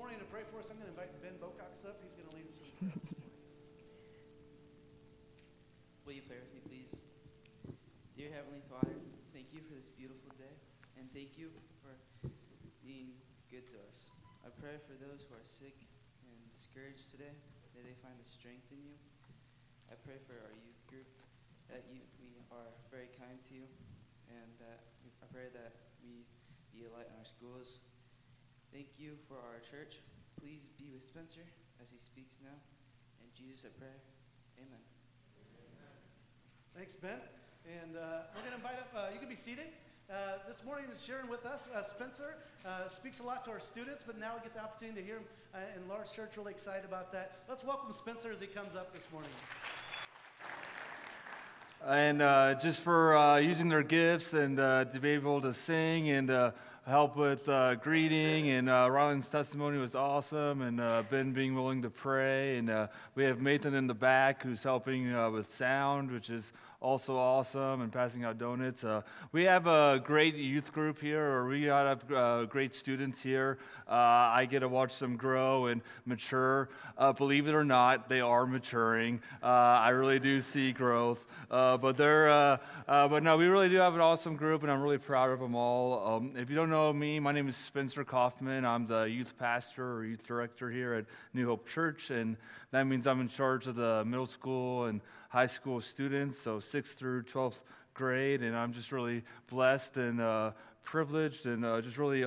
morning to pray for us. I'm going to invite Ben Bocox up. He's going to lead us in prayer this morning. Will you pray with me, please? Dear Heavenly Father, thank you for this beautiful day, and thank you for being good to us. I pray for those who are sick and discouraged today, that they find the strength in you. I pray for our youth group, that we are very kind to you, and I pray that we be a light in our schools. Thank you for our church. Please be with Spencer as he speaks now. In Jesus I pray. Amen. Thanks, Ben. And we're going to invite up, you can be seated. This morning is sharing with us, Spencer speaks a lot to our students, but now we get the opportunity to hear him in large church. Really excited about that. Let's welcome Spencer as he comes up this morning. And just for using their gifts and to be able to sing and help with greeting, and Ryland's testimony was awesome, and Ben being willing to pray, and we have Nathan in the back who's helping with sound, which is also awesome, and passing out donuts. We have a great youth group here, or we have great students here. I get to watch them grow and mature. Believe it or not, they are maturing. I really do see growth, but no, we really do have an awesome group, and I'm really proud of them all. If you don't know me, my name is Spencer Kaufman. I'm the youth pastor or youth director here at New Hope Church, and that means I'm in charge of the middle school and high school students, so 6th through 12th grade, and I'm just really blessed and privileged and just really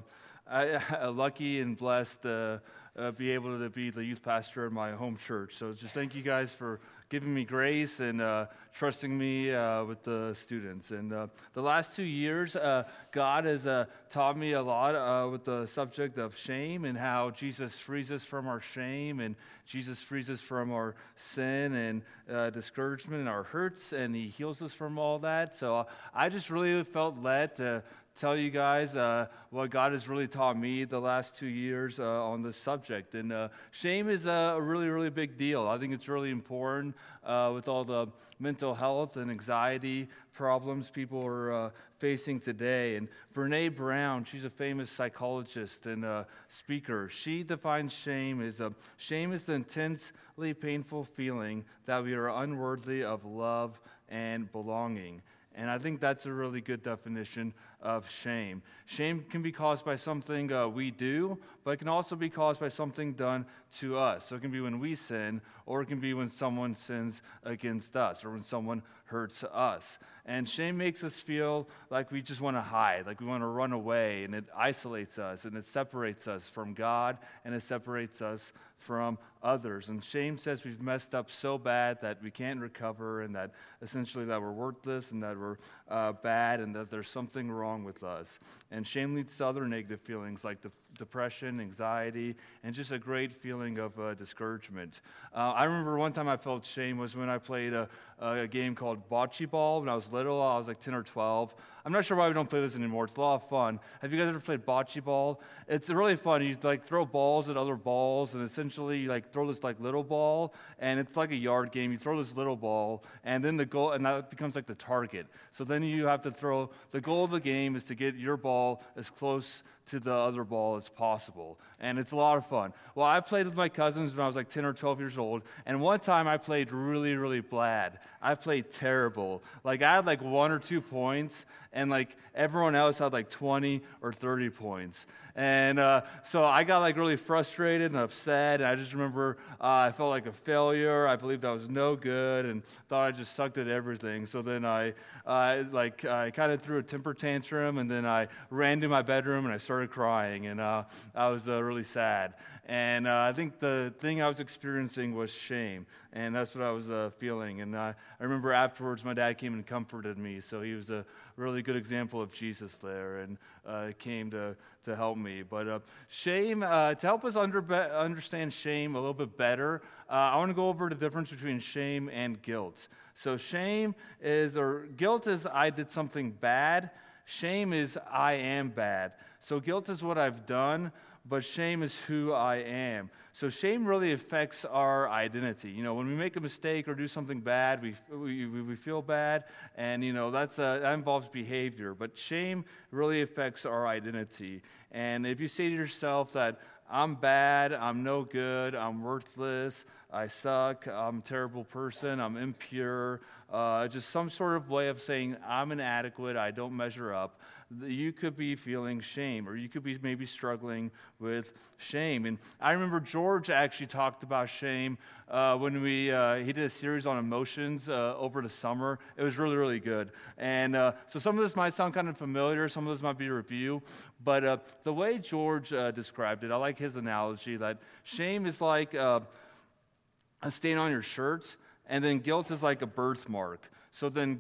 lucky and blessed to be able to be the youth pastor in my home church. So just thank you guys for giving me grace and trusting me with the students. And the last 2 years, God has taught me a lot with the subject of shame and how Jesus frees us from our shame, and Jesus frees us from our sin and discouragement and our hurts, and he heals us from all that. So I just really felt led to tell you guys what God has really taught me the last 2 years on this subject. And shame is a really, really big deal. I think it's really important with all the mental health and anxiety problems people are facing today. And Brené Brown, she's a famous psychologist and speaker. She defines shame as the intensely painful feeling that we are unworthy of love and belonging. And I think that's a really good definition of shame. Shame can be caused by something we do, but it can also be caused by something done to us. So it can be when we sin, or it can be when someone sins against us, or when someone hurts us. And shame makes us feel like we just want to hide, like we want to run away, and it isolates us, and it separates us from God, and it separates us from others. And shame says we've messed up so bad that we can't recover, and that essentially that we're worthless, and that we're bad, and that there's something wrong with us. And shame leads to other negative feelings like depression, anxiety, and just a great feeling of discouragement. I remember one time I felt shame was when I played a game called Bocce Ball when I was little. I was like 10 or 12. I'm not sure why we don't play this anymore. It's a lot of fun. Have you guys ever played Bocce Ball? It's really fun. You like throw balls at other balls, and essentially you like throw this like little ball, and it's like a yard game. You throw this little ball, and then the goal, and that becomes like the target. So then you have to throw. The goal of the game is to get your ball as close to the other ball as possible, and it's a lot of fun. Well, I played with my cousins when I was like 10 or 12 years old, and one time I played really, really bad. I played terrible. Like I had like 1 or 2 points, and like everyone else had like 20 or 30 points. And so I got like really frustrated and upset, and I just remember I felt like a failure. I believed I was no good and thought I just sucked at everything. So then I kind of threw a temper tantrum, and then I ran to my bedroom and I started crying, and I was really sad. And I think the thing I was experiencing was shame, and that's what I was feeling. And I remember afterwards my dad came and comforted me, so he was a really good example of Jesus there, and came to help me. But shame, to help us understand shame a little bit better, I want to go over the difference between shame and guilt. So guilt is I did something bad. Shame is I am bad. So guilt is what I've done, but shame is who I am. So shame really affects our identity. You know, when we make a mistake or do something bad, we feel bad, and you know that involves behavior. But shame really affects our identity. And if you say to yourself that I'm bad, I'm no good, I'm worthless, I suck, I'm a terrible person, I'm impure, just some sort of way of saying I'm inadequate, I don't measure up. You could be feeling shame, or you could be maybe struggling with shame. And I remember George actually talked about shame when he did a series on emotions over the summer. It was really, really good. And so some of this might sound kind of familiar, some of this might be a review, but the way George described it, I like his analogy that shame is like a stain on your shirt, and then guilt is like a birthmark. So then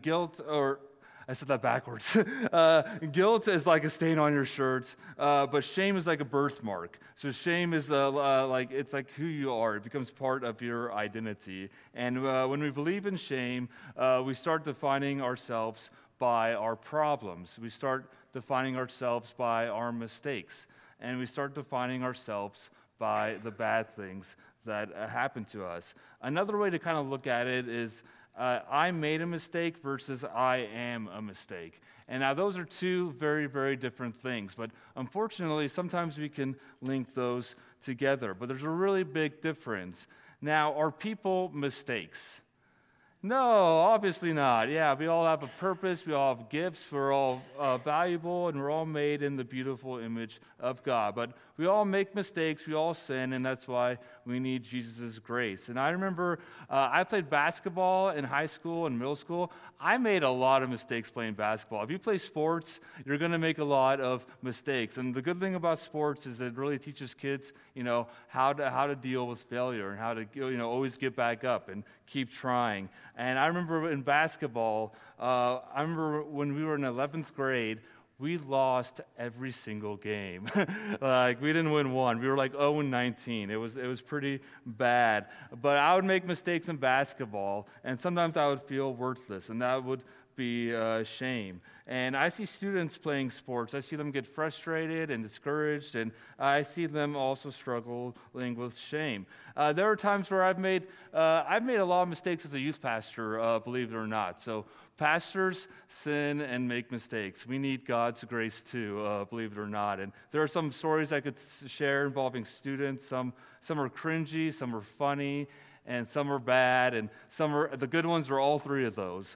I said that backwards. Guilt is like a stain on your shirt, but shame is like a birthmark. So shame is it's like who you are. It becomes part of your identity. And when we believe in shame, we start defining ourselves by our problems. We start defining ourselves by our mistakes. And we start defining ourselves by the bad things that happen to us. Another way to kind of look at it is I made a mistake versus I am a mistake. And now those are two very, very different things. But unfortunately, sometimes we can link those together. But there's a really big difference. Now, are people mistakes? No, obviously not. Yeah, we all have a purpose. We all have gifts. We're all valuable, and we're all made in the beautiful image of God. But we all make mistakes. We all sin, and that's why we need Jesus' grace. And I remember I played basketball in high school and middle school. I made a lot of mistakes playing basketball. If you play sports, you're going to make a lot of mistakes. And the good thing about sports is it really teaches kids, how to deal with failure and how to, always get back up and keep trying. And I remember in basketball, when we were in 11th grade, we lost every single game. We didn't win one. We were like 0-19. It was pretty bad. But I would make mistakes in basketball, and sometimes I would feel worthless, and that would be shame. And I see students playing sports. I see them get frustrated and discouraged, and I see them also struggling with shame. There are times where I've made a lot of mistakes as a youth pastor, believe it or not. So pastors sin and make mistakes. We need God's grace too, believe it or not. And there are some stories I could share involving students. Some are cringy, some are funny, and some are bad, and the good ones are all three of those.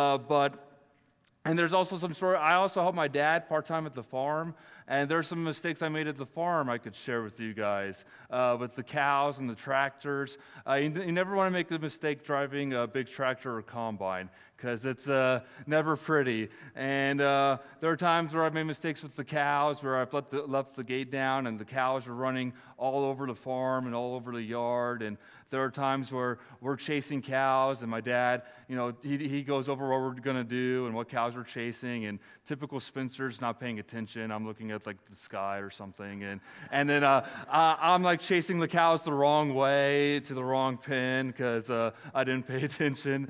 And there's also some story. I also help my dad part-time at the farm, and there's some mistakes I made at the farm I could share with you guys, with the cows and the tractors. You never want to make the mistake driving a big tractor or combine, because it's never pretty. And there are times where I've made mistakes with the cows, where I've left the gate down, and the cows are running all over the farm and all over the yard. And there are times where we're chasing cows, and my dad, he goes over what we're going to do and what cows we're chasing, and typical Spencer's not paying attention. I'm looking at the sky or something, and then I'm chasing the cows the wrong way to the wrong pen because I didn't pay attention.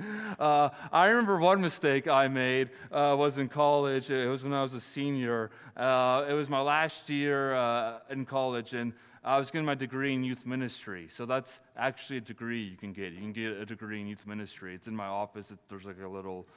I remember one mistake I made was in college. It was when I was a senior. It was my last year in college, and I was getting my degree in youth ministry. So that's actually a degree you can get. You can get a degree in youth ministry. It's in my office. There's a little,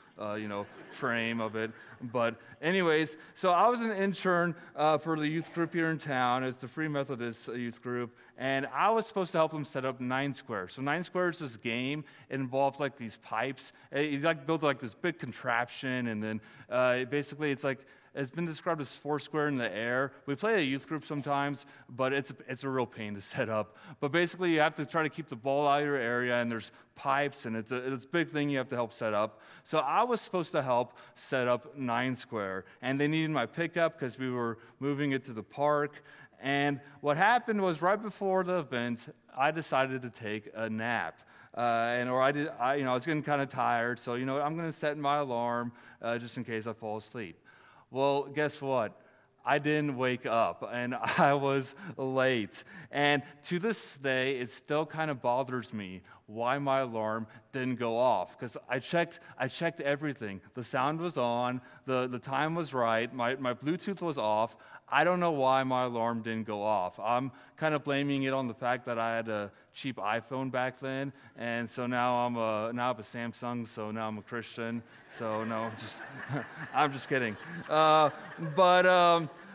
frame of it. But anyways, so I was an intern for the youth group here in town. It's the Free Methodist youth group. And I was supposed to help them set up 9 Square. So 9 Square is this game. It involves these pipes. You build this big contraption, and then basically it's been described as Foursquare in the air. We play a youth group sometimes, but it's a real pain to set up. But basically, you have to try to keep the ball out of your area, and there's pipes, and it's a big thing you have to help set up. So I was supposed to help set up 9 Square, and they needed my pickup because we were moving it to the park. And what happened was right before the event, I decided to take a nap. I was getting kind of tired, so I'm going to set my alarm just in case I fall asleep. Well, guess what? I didn't wake up, and I was late. And to this day, it still kind of bothers me why my alarm didn't go off, because I checked everything. The sound was on, the time was right, my Bluetooth was off. I don't know why my alarm didn't go off. I'm kind of blaming it on the fact that I had a cheap iPhone back then, and so now I have a Samsung, so now I'm a Christian. So no, I'm just kidding. But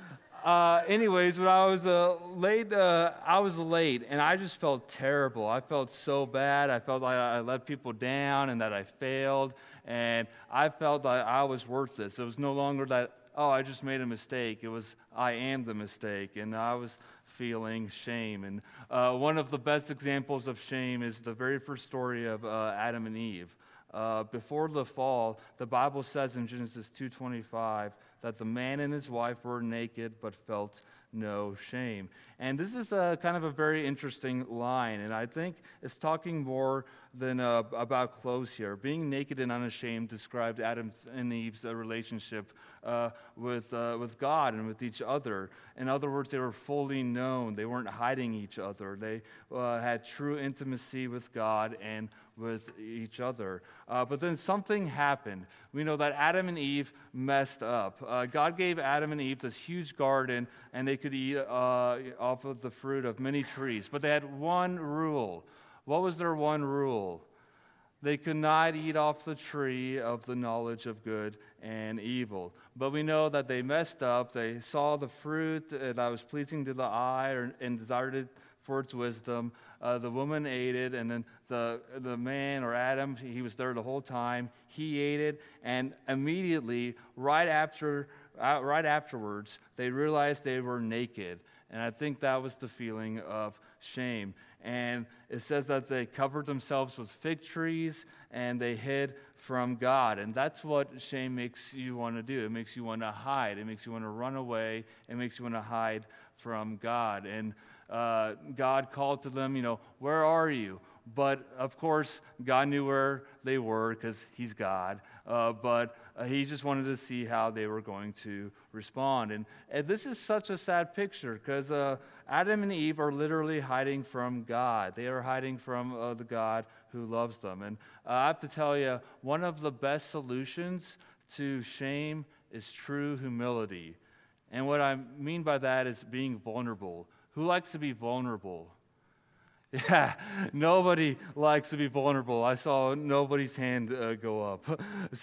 anyways, when I was late, and I just felt terrible. I felt so bad. I felt like I let people down and that I failed, and I felt that I was worthless. It was no longer that, oh, I just made a mistake. It was, I am the mistake, and I was feeling shame. And one of the best examples of shame is the very first story of Adam and Eve. Before the fall, the Bible says in Genesis 2:25 that the man and his wife were naked but felt no shame. And this is kind of a very interesting line, and I think it's talking more than about clothes here. Being naked and unashamed described Adam and Eve's relationship with God and with each other. In other words, they were fully known. They weren't hiding each other. They had true intimacy with God and with each other. But then something happened. We know that Adam and Eve messed up. God gave Adam and Eve this huge garden, and they could eat off of the fruit of many trees. But they had one rule. What was their one rule? They could not eat off the tree of the knowledge of good and evil. But we know that they messed up. They saw the fruit that was pleasing to the eye and desired it for its wisdom. The woman ate it, and then the man, or Adam, he was there the whole time. He ate it, and immediately, right afterwards, they realized they were naked. And I think that was the feeling of shame. And it says that they covered themselves with fig trees and they hid from God. And that's what shame makes you want to do. It makes you want to hide. It makes you want to run away. It makes you want to hide from God. And God called to them, where are you? But of course, God knew where they were because he's God. But he just wanted to see how they were going to respond. And this is such a sad picture because Adam and Eve are literally hiding from God. They are hiding from the God who loves them. And I have to tell you, one of the best solutions to shame is true humility. And what I mean by that is being vulnerable. Who likes to be vulnerable? Yeah, nobody likes to be vulnerable. I saw nobody's hand go up.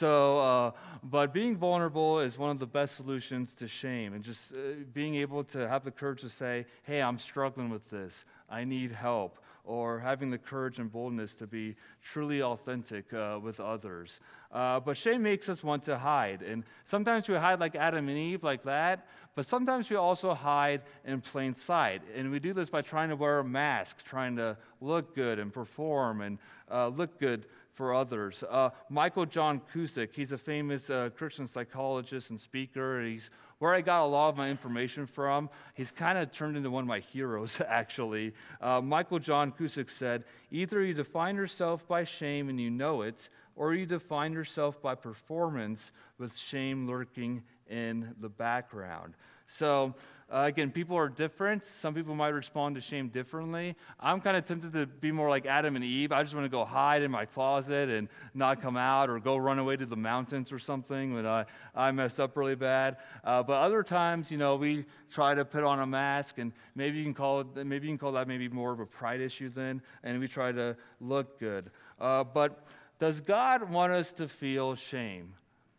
But being vulnerable is one of the best solutions to shame, and just being able to have the courage to say, hey, I'm struggling with this. I need help. Or having the courage and boldness to be truly authentic with others. But shame makes us want to hide. And sometimes we hide like Adam and Eve, like that. But sometimes we also hide in plain sight. And we do this by trying to wear masks, trying to look good and perform and look good for others. Michael John Cusick, he's a famous Christian psychologist and speaker. He's where I got a lot of my information from. He's kind of turned into one of my heroes, actually. Michael John Cusick said, either you define yourself by shame and you know it, or you define yourself by performance with shame lurking in the background. So, again, people are different. Some people might respond to shame differently. I'm kind of tempted to be more like Adam and Eve. I just want to go hide in my closet and not come out, or go run away to the mountains or something when I mess up really bad. But other times, we try to put on a mask, and maybe you can call that maybe more of a pride issue then, and we try to look good. But does God want us to feel shame?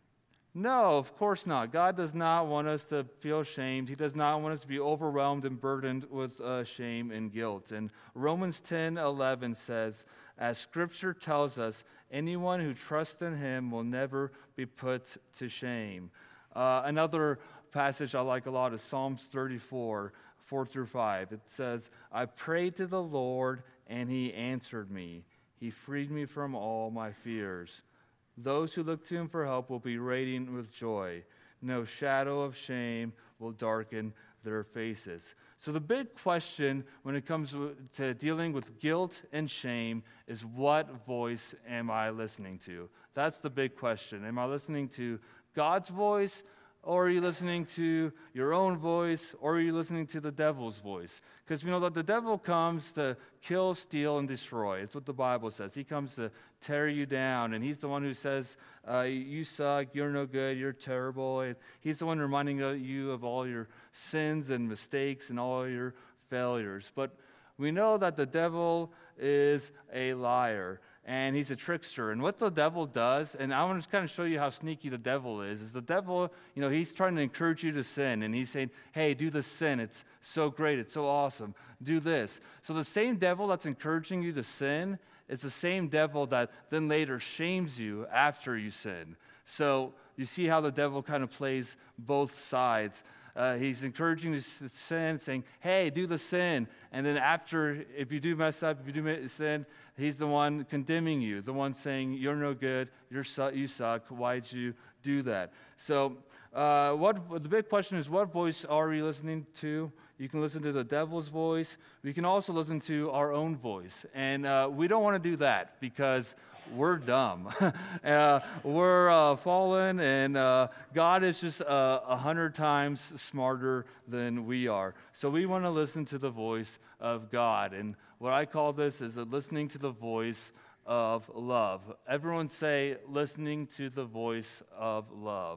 No, of course not. God does not want us to feel shamed. He does not want us to be overwhelmed and burdened with shame and guilt. And Romans 10:11 says, as Scripture tells us, anyone who trusts in him will never be put to shame. Another passage I like a lot is Psalms 34, 4-5. It says, I prayed to the Lord, and he answered me. He freed me from all my fears. Those who look to him for help will be radiant with joy. No shadow of shame will darken their faces. So the big question when it comes to dealing with guilt and shame is, what voice am I listening to? That's the big question. Am I listening to God's voice, or are you listening to your own voice, or are you listening to the devil's voice? Because we know that the devil comes to kill, steal, and destroy. It's what the Bible says. He comes to tear you down, and he's the one who says, you suck, you're no good, you're terrible. And he's the one reminding you of all your sins and mistakes and all your failures. But we know that the devil is a liar. and he's a trickster. And what the devil does, and I want to kind of show you how sneaky the devil is the devil, he's trying to encourage you to sin, and he's saying, hey, do this sin. It's so great. It's so awesome. Do this. So the same devil that's encouraging you to sin is the same devil that then later shames you after you sin. So you see how the devil kind of plays both sides. He's encouraging you to sin, saying, hey, do the sin. And then after, if you do mess up, if you do sin, he's the one condemning you, the one saying, you're no good, you suck, why'd you do that? So the big question is, what voice are you listening to? You can listen to the devil's voice. We can also listen to our own voice. And we don't want to do that because we're dumb. We're fallen, and God is just 100 times smarter than we are. So we want to listen to the voice of God. And what I call this is listening to the voice of love. Everyone say, listening to the voice of love.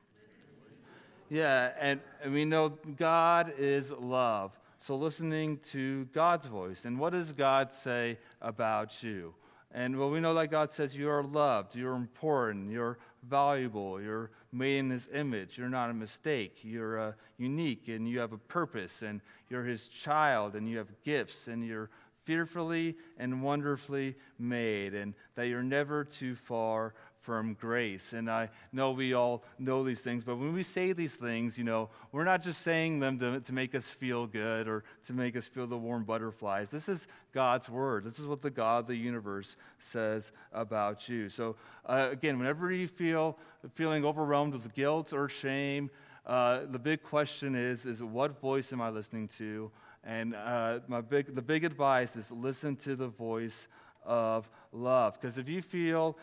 Yeah, and we know God is love. So listening to God's voice. And what does God say about you? And well, we know that God says you are loved, you're important, you're valuable, you're made in His image, you're not a mistake, you're unique, and you have a purpose, and you're His child, and you have gifts, and you're fearfully and wonderfully made, and that you're never too far from grace. And I know we all know these things, but when we say these things, we're not just saying them to make us feel good or to make us feel the warm butterflies. This is God's word. This is what the God of the universe says about you. So again, whenever you feeling overwhelmed with guilt or shame, the big question is what voice am I listening to? And the big advice is listen to the voice of love. Because if you feel,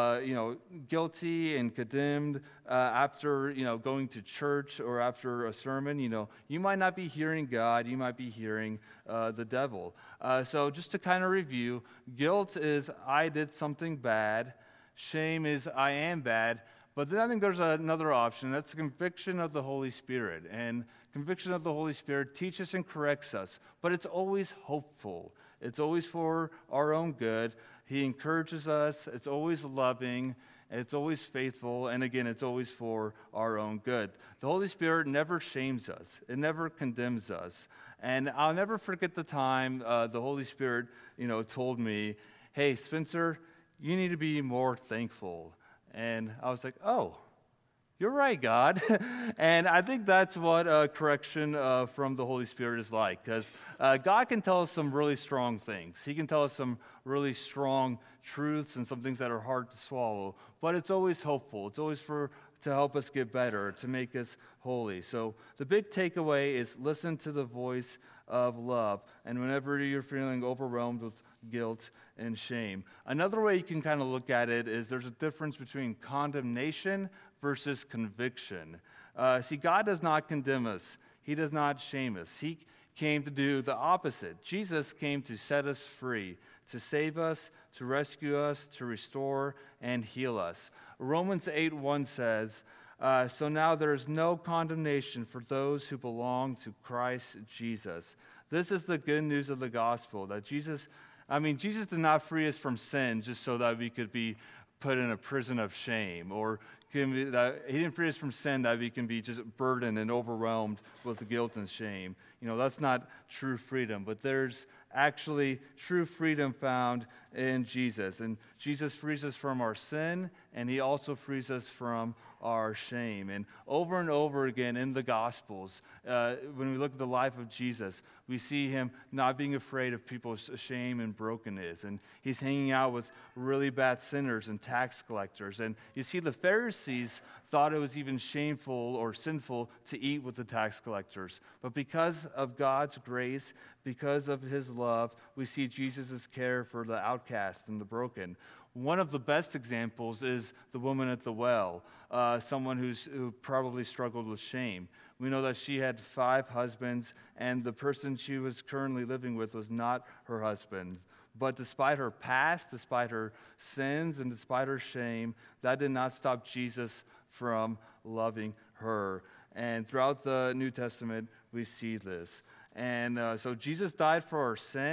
guilty and condemned after, going to church or after a sermon, you might not be hearing God. You might be hearing the devil. So just to kind of review, guilt is I did something bad. Shame is I am bad. But then I think there's another option. That's the conviction of the Holy Spirit. And conviction of the Holy Spirit teaches and corrects us. But it's always hopeful. It's always for our own good. He encourages us. It's always loving. It's always faithful. And again, it's always for our own good. The Holy Spirit never shames us. It never condemns us. And I'll never forget the time the Holy Spirit, told me, hey, Spencer, you need to be more thankful. And I was like, oh, you're right, God. And I think that's what correction from the Holy Spirit is like, because God can tell us some really strong things. He can tell us some really strong truths and some things that are hard to swallow, but it's always hopeful. It's always to help us get better, to make us holy. So the big takeaway is listen to the voice of love. And whenever you're feeling overwhelmed with guilt and shame. Another way you can kind of look at it is there's a difference between condemnation versus conviction. See, God does not condemn us. He does not shame us. He came to do the opposite. Jesus came to set us free, to save us, to rescue us, to restore and heal us. Romans 8:1 says, so now there is no condemnation for those who belong to Christ Jesus. This is the good news of the gospel, that Jesus did not free us from sin just so that we could be put in a prison of shame, or He didn't free us from sin that we can be just burdened and overwhelmed with guilt and shame. That's not true freedom, but there's actually true freedom found in Jesus. And Jesus frees us from our sin, and He also frees us from our shame. And over again in the Gospels, when we look at the life of Jesus, we see Him not being afraid of people's shame and brokenness. And He's hanging out with really bad sinners and tax collectors. And you see, the Pharisees thought it was even shameful or sinful to eat with the tax collectors. But because of God's grace, because of His love, we see Jesus' care for the outcast and the broken. One of the best examples is the woman at the well, someone who probably struggled with shame. We know that she had 5 husbands, and the person she was currently living with was not her husband. But despite her past, despite her sins, and despite her shame, that did not stop Jesus from loving her. And throughout the New Testament, we see this. And so Jesus died for our sin,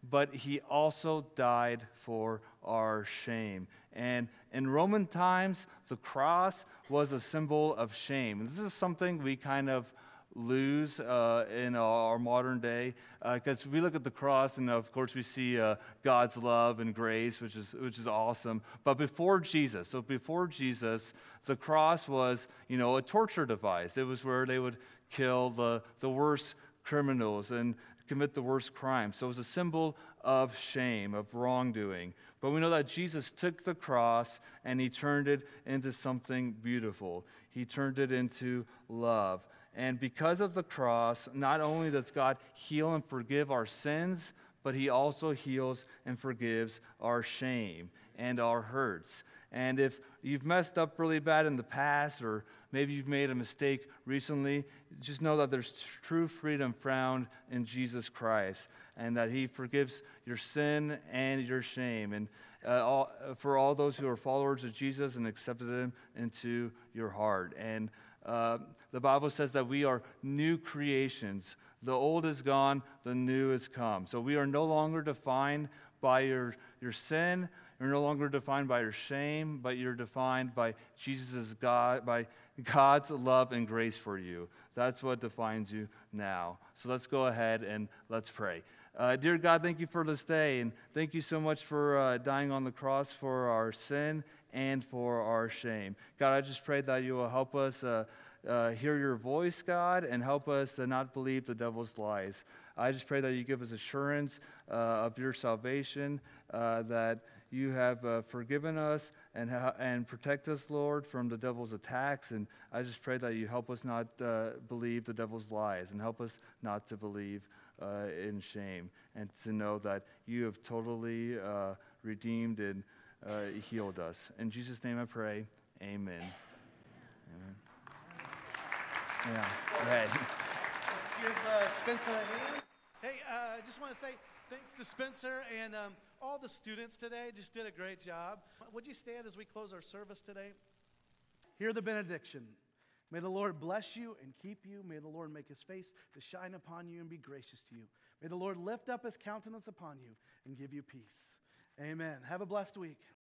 but he also died for our shame. And in Roman times, the cross was a symbol of shame. And this is something we kind of lose in our modern day, because we look at the cross and of course we see God's love and grace, which is awesome. But before Jesus, the cross was, a torture device. It was where they would kill the worst criminals and commit the worst crimes. So it was a symbol of shame, of wrongdoing. But we know that Jesus took the cross and he turned it into something beautiful. He turned it into love. And because of the cross, not only does God heal and forgive our sins, but he also heals and forgives our shame and our hurts. And if you've messed up really bad in the past, or maybe you've made a mistake recently, just know that there's true freedom found in Jesus Christ, and that he forgives your sin and your shame. And for all those who are followers of Jesus and accepted him into your heart. And the Bible says that we are new creations. The old is gone, the new has come. So we are no longer defined by your sin. You're no longer defined by your shame, but you're defined by by God's love and grace for you. That's what defines you now. So let's go ahead and let's pray. Dear God, thank you for this day, and thank you so much for dying on the cross for our sin and for our shame. God, I just pray that you will help us hear your voice, God, and help us to not believe the devil's lies. I just pray that you give us assurance of your salvation, that you have forgiven us and protect us, Lord, from the devil's attacks. And I just pray that you help us not believe the devil's lies, and help us not to believe in shame, and to know that you have totally redeemed and healed us. In Jesus' name I pray, amen. Amen. Yeah, go ahead. Let's give Spencer a hand. Hey, I just want to say thanks to Spencer and all the students today. Just did a great job. Would you stand as we close our service today? Hear the benediction. May the Lord bless you and keep you. May the Lord make his face to shine upon you and be gracious to you. May the Lord lift up his countenance upon you and give you peace. Amen. Have a blessed week.